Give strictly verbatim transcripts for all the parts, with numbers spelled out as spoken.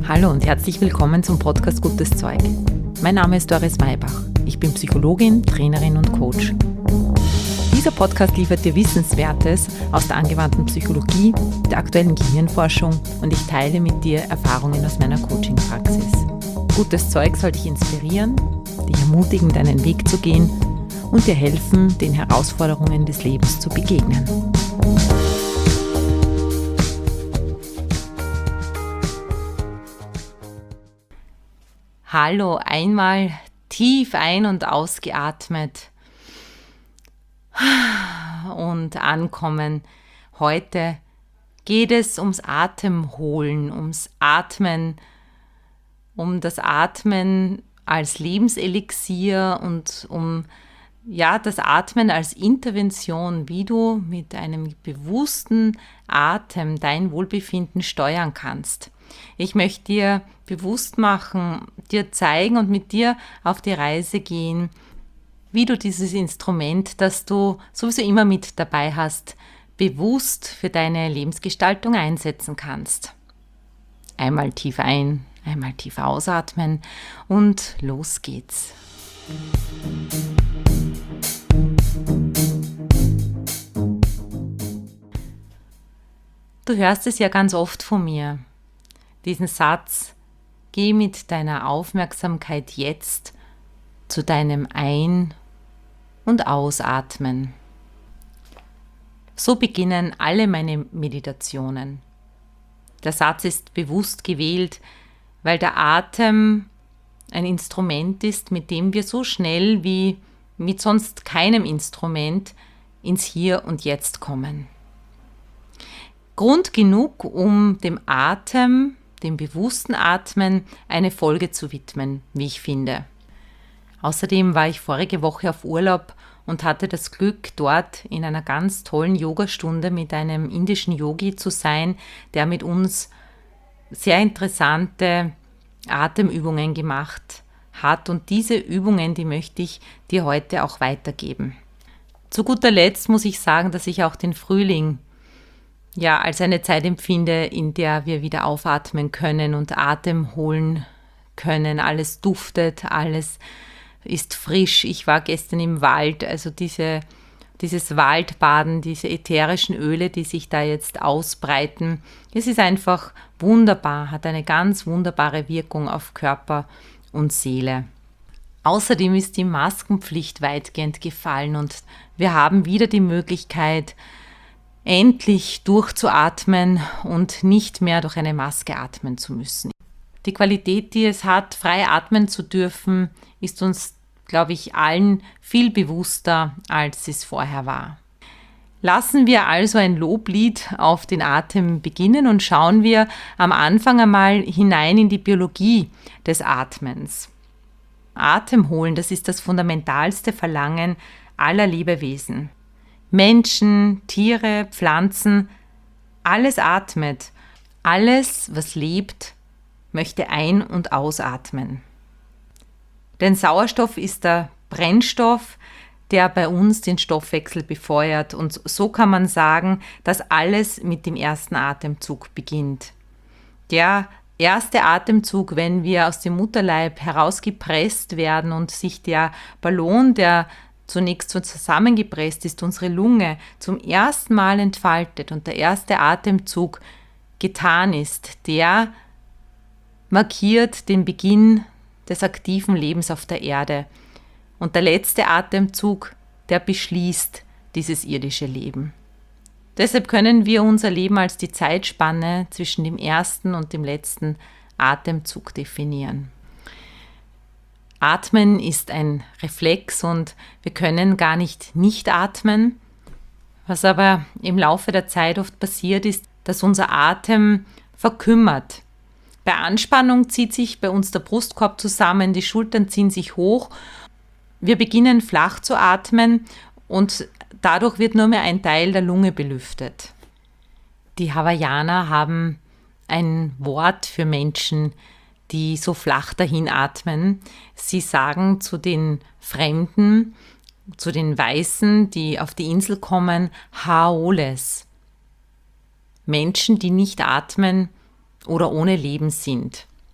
Hallo und herzlich willkommen zum Podcast Gutes Zeug. Mein Name ist Doris Maybach. Ich bin Psychologin, Trainerin und Coach. Dieser Podcast liefert dir Wissenswertes aus der angewandten Psychologie, der aktuellen Gehirnforschung und ich teile mit dir Erfahrungen aus meiner Coaching-Praxis. Gutes Zeug soll dich inspirieren, dich ermutigen, deinen Weg zu gehen und dir helfen, den Herausforderungen des Lebens zu begegnen. Hallo, einmal tief ein- und ausgeatmet und ankommen. Heute geht es ums Atemholen, ums Atmen, um das Atmen als Lebenselixier und um ja, das Atmen als Intervention, wie du mit einem bewussten Atem dein Wohlbefinden steuern kannst. Ich möchte dir bewusst machen, dir zeigen und mit dir auf die Reise gehen, wie du dieses Instrument, das du sowieso immer mit dabei hast, bewusst für deine Lebensgestaltung einsetzen kannst. Einmal tief ein, einmal tief ausatmen und los geht's. Du hörst es ja ganz oft von mir, diesen Satz: Geh mit deiner Aufmerksamkeit jetzt zu deinem Ein- und Ausatmen. So beginnen alle meine Meditationen. Der Satz ist bewusst gewählt, weil der Atem ein Instrument ist, mit dem wir so schnell wie mit sonst keinem Instrument ins Hier und Jetzt kommen. Grund genug, um dem Atem, dem bewussten Atmen, eine Folge zu widmen, wie ich finde. Außerdem war ich vorige Woche auf Urlaub und hatte das Glück, dort in einer ganz tollen Yogastunde mit einem indischen Yogi zu sein, der mit uns sehr interessante Atemübungen gemacht hat. Und diese Übungen, die möchte ich dir heute auch weitergeben. Zu guter Letzt muss ich sagen, dass ich auch den Frühling ja als eine Zeit empfinde, in der wir wieder aufatmen können und Atem holen können. Alles duftet, alles ist frisch. Ich war gestern im Wald, also diese, dieses Waldbaden, diese ätherischen Öle, die sich da jetzt ausbreiten. Es ist einfach wunderbar, hat eine ganz wunderbare Wirkung auf Körper und Seele. Außerdem ist die Maskenpflicht weitgehend gefallen und wir haben wieder die Möglichkeit, endlich durchzuatmen und nicht mehr durch eine Maske atmen zu müssen. Die Qualität, die es hat, frei atmen zu dürfen, ist uns, glaube ich, allen viel bewusster, als es vorher war. Lassen wir also ein Loblied auf den Atem beginnen und schauen wir am Anfang einmal hinein in die Biologie des Atmens. Atem holen, das ist das fundamentalste Verlangen aller Lebewesen. Menschen, Tiere, Pflanzen, alles atmet. Alles, was lebt, möchte ein- und ausatmen. Denn Sauerstoff ist der Brennstoff, der bei uns den Stoffwechsel befeuert. Und so kann man sagen, dass alles mit dem ersten Atemzug beginnt. Der erste Atemzug, wenn wir aus dem Mutterleib herausgepresst werden und sich der Ballon, der zunächst so zusammengepresst ist, unsere Lunge zum ersten Mal entfaltet und der erste Atemzug getan ist, der markiert den Beginn des aktiven Lebens auf der Erde. Und der letzte Atemzug, der beschließt dieses irdische Leben. Deshalb können wir unser Leben als die Zeitspanne zwischen dem ersten und dem letzten Atemzug definieren. Atmen ist ein Reflex und wir können gar nicht nicht atmen. Was aber im Laufe der Zeit oft passiert, ist, dass unser Atem verkümmert. Bei Anspannung zieht sich bei uns der Brustkorb zusammen, die Schultern ziehen sich hoch. Wir beginnen flach zu atmen und dadurch wird nur mehr ein Teil der Lunge belüftet. Die Hawaiianer haben ein Wort für Menschen, die so flach dahin atmen. Sie sagen zu den Fremden, zu den Weißen, die auf die Insel kommen, Haoles. Menschen, die nicht atmen oder ohne Leben sind.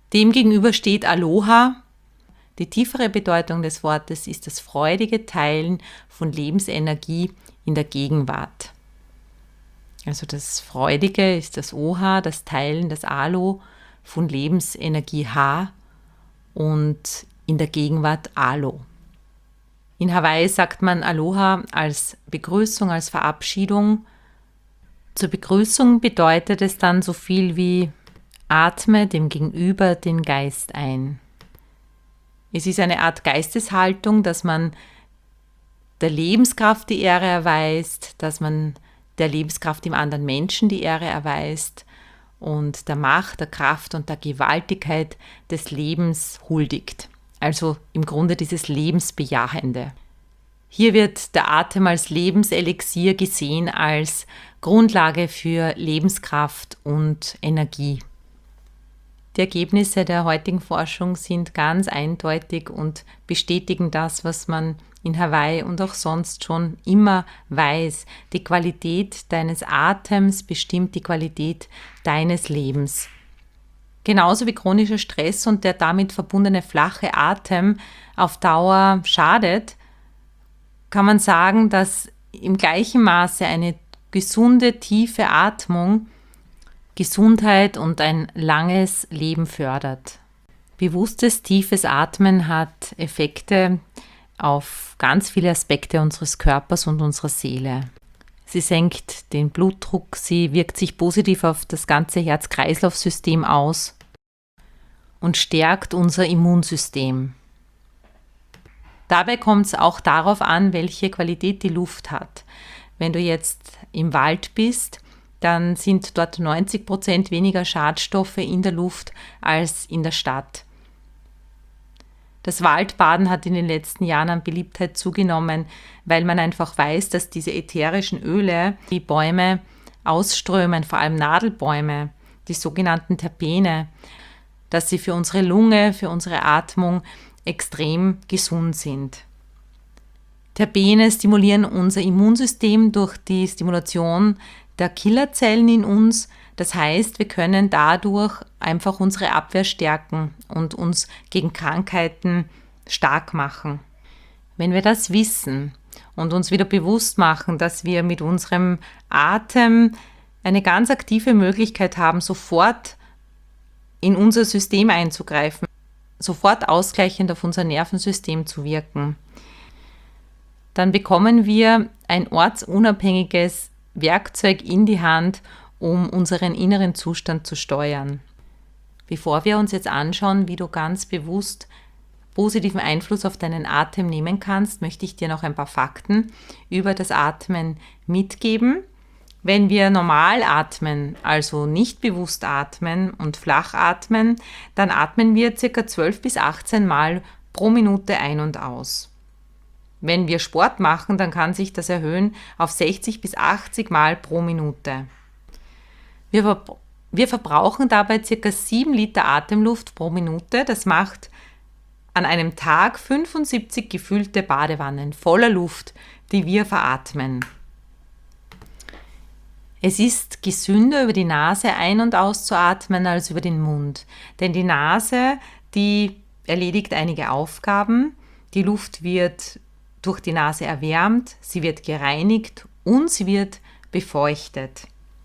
Demgegenüber steht Aloha. Die tiefere Bedeutung des Wortes ist das freudige Teilen von Lebensenergie in der Gegenwart. Also das Freudige ist das Oha, das Teilen, das Alo von Lebensenergie Ha und in der Gegenwart Alo. In Hawaii sagt man Aloha als Begrüßung, als Verabschiedung. Zur Begrüßung bedeutet es dann so viel wie atme dem Gegenüber den Geist ein. Es ist eine Art Geisteshaltung, dass man der Lebenskraft die Ehre erweist, dass man der Lebenskraft im anderen Menschen die Ehre erweist und der Macht, der Kraft und der Gewaltigkeit des Lebens huldigt. Also im Grunde dieses Lebensbejahende. Hier wird der Atem als Lebenselixier gesehen, als Grundlage für Lebenskraft und Energie. Die Ergebnisse der heutigen Forschung sind ganz eindeutig und bestätigen das, was man in Hawaii und auch sonst schon immer weiß. Die Qualität deines Atems bestimmt die Qualität deines Lebens. Genauso wie chronischer Stress und der damit verbundene flache Atem auf Dauer schadet, kann man sagen, dass im gleichen Maße eine gesunde, tiefe Atmung Gesundheit und ein langes Leben fördert. Bewusstes, tiefes Atmen hat Effekte auf ganz viele Aspekte unseres Körpers und unserer Seele. Sie senkt den Blutdruck, sie wirkt sich positiv auf das ganze Herz-Kreislauf-System aus und stärkt unser Immunsystem. Dabei kommt es auch darauf an, welche Qualität die Luft hat. Wenn du jetzt im Wald bist, dann sind dort neunzig Prozent weniger Schadstoffe in der Luft als in der Stadt. Das Waldbaden hat in den letzten Jahren an Beliebtheit zugenommen, weil man einfach weiß, dass diese ätherischen Öle, die Bäume ausströmen, vor allem Nadelbäume, die sogenannten Terpene, dass sie für unsere Lunge, für unsere Atmung extrem gesund sind. Terpene stimulieren unser Immunsystem durch die Stimulation der Killerzellen in uns. Das heißt, wir können dadurch einfach unsere Abwehr stärken und uns gegen Krankheiten stark machen. Wenn wir das wissen und uns wieder bewusst machen, dass wir mit unserem Atem eine ganz aktive Möglichkeit haben, sofort in unser System einzugreifen, sofort ausgleichend auf unser Nervensystem zu wirken, dann bekommen wir ein ortsunabhängiges Werkzeug in die Hand, um unseren inneren Zustand zu steuern. Bevor wir uns jetzt anschauen, wie du ganz bewusst positiven Einfluss auf deinen Atem nehmen kannst, möchte ich dir noch ein paar Fakten über das Atmen mitgeben. Wenn wir normal atmen, also nicht bewusst atmen und flach atmen, dann atmen wir ca. zwölf bis achtzehn Mal pro Minute ein und aus. Wenn wir Sport machen, dann kann sich das erhöhen auf sechzig bis achtzig Mal pro Minute. Wir, ver- wir verbrauchen dabei ca. sieben Liter Atemluft pro Minute. Das macht an einem Tag fünfundsiebzig gefüllte Badewannen voller Luft, die wir veratmen. Es ist gesünder, über die Nase ein- und auszuatmen als über den Mund. Denn die Nase, die erledigt einige Aufgaben. Die Luft wird durch die Nase erwärmt, sie wird gereinigt und sie wird befeuchtet.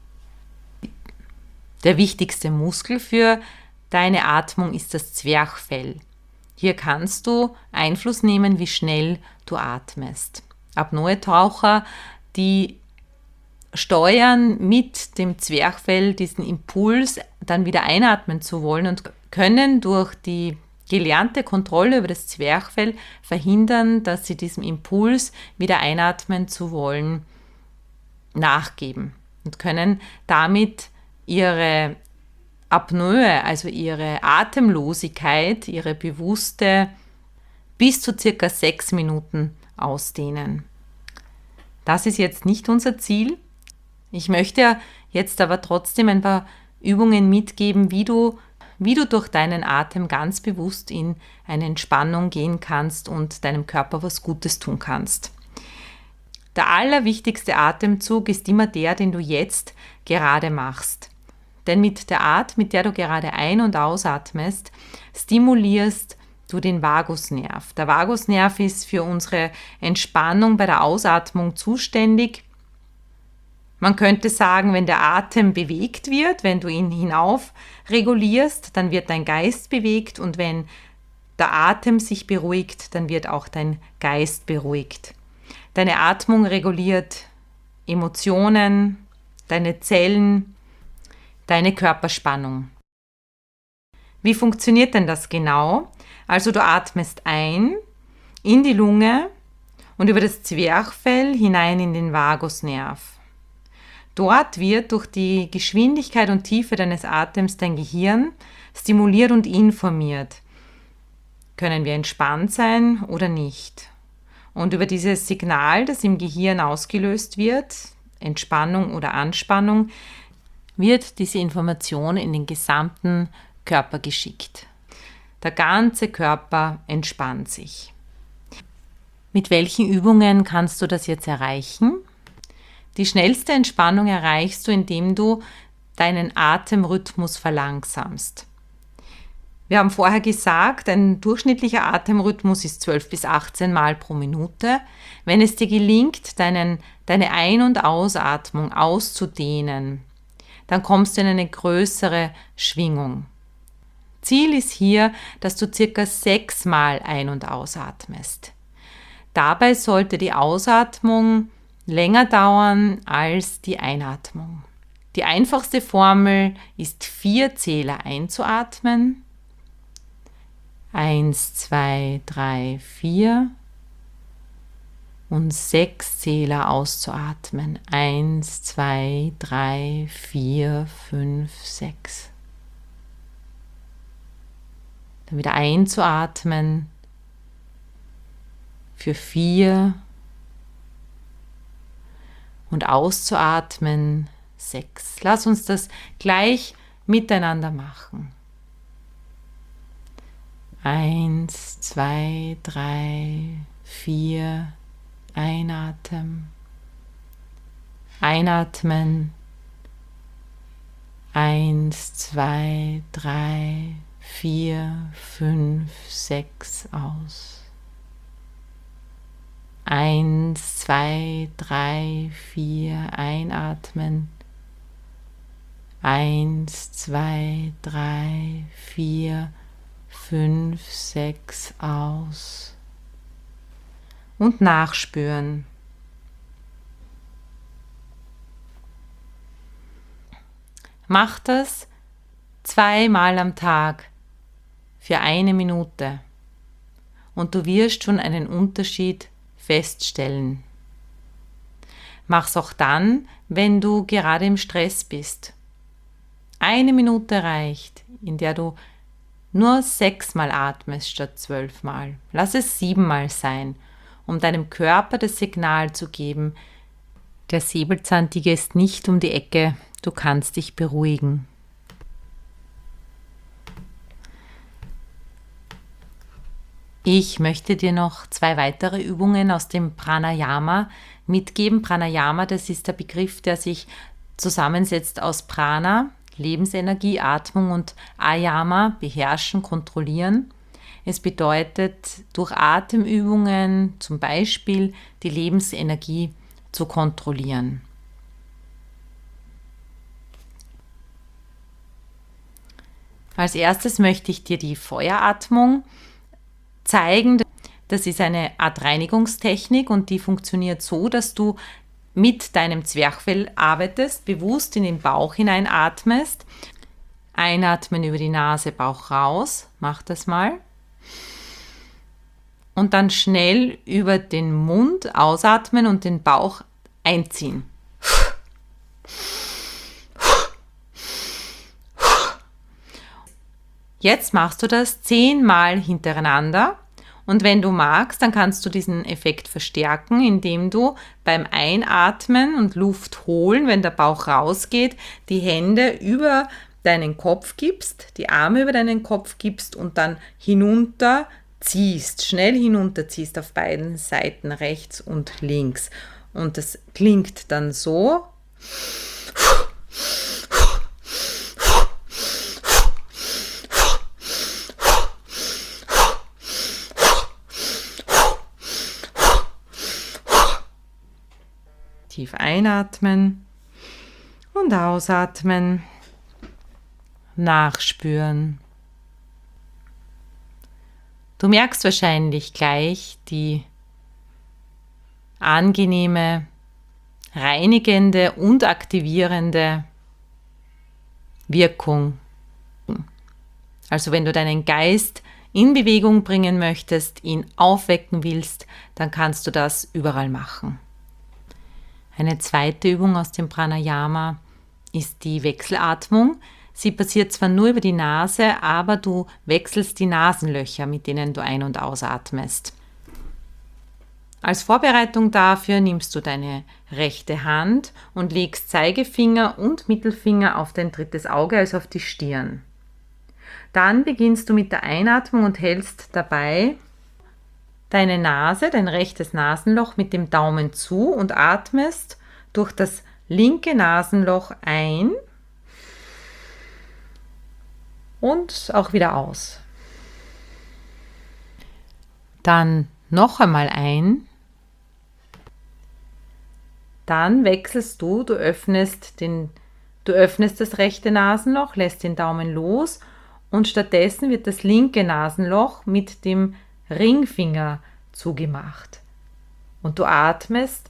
Der wichtigste Muskel für deine Atmung ist das Zwerchfell. Hier kannst du Einfluss nehmen, wie schnell du atmest. Apnoe-Taucher, die steuern mit dem Zwerchfell diesen Impuls, dann wieder einatmen zu wollen und können durch die gelernte Kontrolle über das Zwerchfell verhindern, dass sie diesem Impuls, wieder einatmen zu wollen, nachgeben und können damit ihre Apnoe, also ihre Atemlosigkeit, ihre bewusste, bis zu circa sechs Minuten ausdehnen. Das ist jetzt nicht unser Ziel. Ich möchte jetzt aber trotzdem ein paar Übungen mitgeben, wie du wie du durch deinen Atem ganz bewusst in eine Entspannung gehen kannst und deinem Körper was Gutes tun kannst. Der allerwichtigste Atemzug ist immer der, den du jetzt gerade machst. Denn mit der Art, mit der du gerade ein- und ausatmest, stimulierst du den Vagusnerv. Der Vagusnerv ist für unsere Entspannung bei der Ausatmung zuständig. Man könnte sagen, wenn der Atem bewegt wird, wenn du ihn hinauf regulierst, dann wird dein Geist bewegt, und wenn der Atem sich beruhigt, dann wird auch dein Geist beruhigt. Deine Atmung reguliert Emotionen, deine Zellen, deine Körperspannung. Wie funktioniert denn das genau? Also du atmest ein in die Lunge und über das Zwerchfell hinein in den Vagusnerv. Dort wird durch die Geschwindigkeit und Tiefe deines Atems dein Gehirn stimuliert und informiert. Können wir entspannt sein oder nicht? Und über dieses Signal, das im Gehirn ausgelöst wird, Entspannung oder Anspannung, wird diese Information in den gesamten Körper geschickt. Der ganze Körper entspannt sich. Mit welchen Übungen kannst du das jetzt erreichen? Die schnellste Entspannung erreichst du, indem du deinen Atemrhythmus verlangsamst. Wir haben vorher gesagt, ein durchschnittlicher Atemrhythmus ist zwölf bis achtzehn Mal pro Minute. Wenn es dir gelingt, deinen, deine Ein- und Ausatmung auszudehnen, dann kommst du in eine größere Schwingung. Ziel ist hier, dass du circa sechs Mal ein- und ausatmest. Dabei sollte die Ausatmung länger dauern als die Einatmung. Die einfachste Formel ist vier Zähler einzuatmen. Eins, zwei, drei, vier. Und sechs Zähler auszuatmen. Eins, zwei, drei, vier, fünf, sechs. Dann wieder einzuatmen für vier und auszuatmen sechs. Lass uns das gleich miteinander machen. Eins, zwei, drei, vier, einatmen, einatmen, eins, zwei, drei, vier, fünf, sechs, aus. Eins, zwei, drei, vier, einatmen. Eins, zwei, drei, vier, fünf, sechs, aus. Und nachspüren. Mach das zweimal am Tag für eine Minute und du wirst schon einen Unterschied feststellen. Mach's auch dann, wenn du gerade im Stress bist. Eine Minute reicht, in der du nur sechsmal atmest statt zwölfmal. Lass es siebenmal sein, um deinem Körper das Signal zu geben, der Säbelzahntiger ist nicht um die Ecke, du kannst dich beruhigen. Ich möchte dir noch zwei weitere Übungen aus dem Pranayama mitgeben. Pranayama, das ist der Begriff, der sich zusammensetzt aus Prana, Lebensenergie, Atmung, und Ayama, beherrschen, kontrollieren. Es bedeutet, durch Atemübungen zum Beispiel die Lebensenergie zu kontrollieren. Als erstes möchte ich dir die Feueratmung zeigen. Das ist eine Art Reinigungstechnik und die funktioniert so, dass du mit deinem Zwerchfell arbeitest, bewusst in den Bauch hineinatmest. Einatmen über die Nase, Bauch raus. Mach das mal. Und dann schnell über den Mund ausatmen und den Bauch einziehen. Jetzt machst du das zehnmal hintereinander und wenn du magst, dann kannst du diesen Effekt verstärken, indem du beim Einatmen und Luft holen, wenn der Bauch rausgeht, die Hände über deinen Kopf gibst, die Arme über deinen Kopf gibst und dann hinunter ziehst, schnell hinunterziehst auf beiden Seiten, rechts und links. Und das klingt dann so. Tief einatmen und ausatmen. Nachspüren. Du merkst wahrscheinlich gleich die angenehme, reinigende und aktivierende Wirkung. Also wenn du deinen Geist in Bewegung bringen möchtest, ihn aufwecken willst, dann kannst du das überall machen. Eine zweite Übung aus dem Pranayama ist die Wechselatmung. Sie passiert zwar nur über die Nase, aber du wechselst die Nasenlöcher, mit denen du ein- und ausatmest. Als Vorbereitung dafür nimmst du deine rechte Hand und legst Zeigefinger und Mittelfinger auf dein drittes Auge, also auf die Stirn. Dann beginnst du mit der Einatmung und hältst dabei deine Nase, dein rechtes Nasenloch mit dem Daumen zu und atmest durch das linke Nasenloch ein und auch wieder aus. Dann noch einmal ein. Dann wechselst du, du öffnest, den, du öffnest das rechte Nasenloch, lässt den Daumen los und stattdessen wird das linke Nasenloch mit dem Ringfinger zugemacht. Und du atmest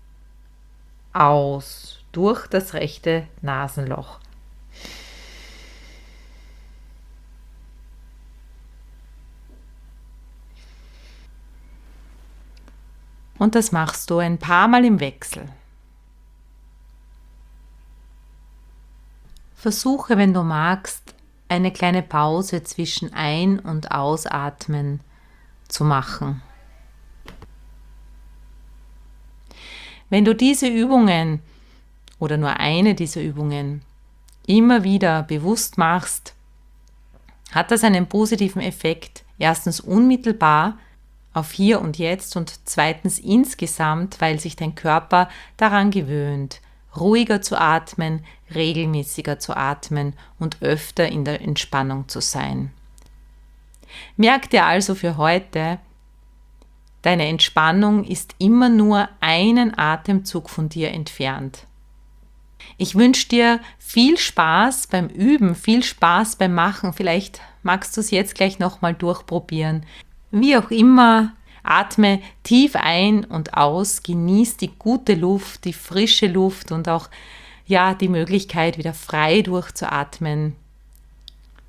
aus durch das rechte Nasenloch. Und das machst du ein paar Mal im Wechsel. Versuche, wenn du magst, eine kleine Pause zwischen Ein- und Ausatmen zu machen. Wenn du diese Übungen oder nur eine dieser Übungen immer wieder bewusst machst, hat das einen positiven Effekt. Erstens unmittelbar auf Hier und Jetzt und zweitens insgesamt, weil sich dein Körper daran gewöhnt, ruhiger zu atmen, regelmäßiger zu atmen und öfter in der Entspannung zu sein. Merk dir also für heute, deine Entspannung ist immer nur einen Atemzug von dir entfernt. Ich wünsche dir viel Spaß beim Üben, viel Spaß beim Machen. Vielleicht magst du es jetzt gleich nochmal durchprobieren. Wie auch immer, atme tief ein und aus, genieß die gute Luft, die frische Luft und auch ja, die Möglichkeit, wieder frei durchzuatmen.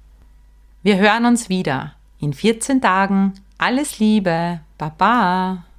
Wir hören uns wieder in vierzehn Tagen. Alles Liebe, Baba!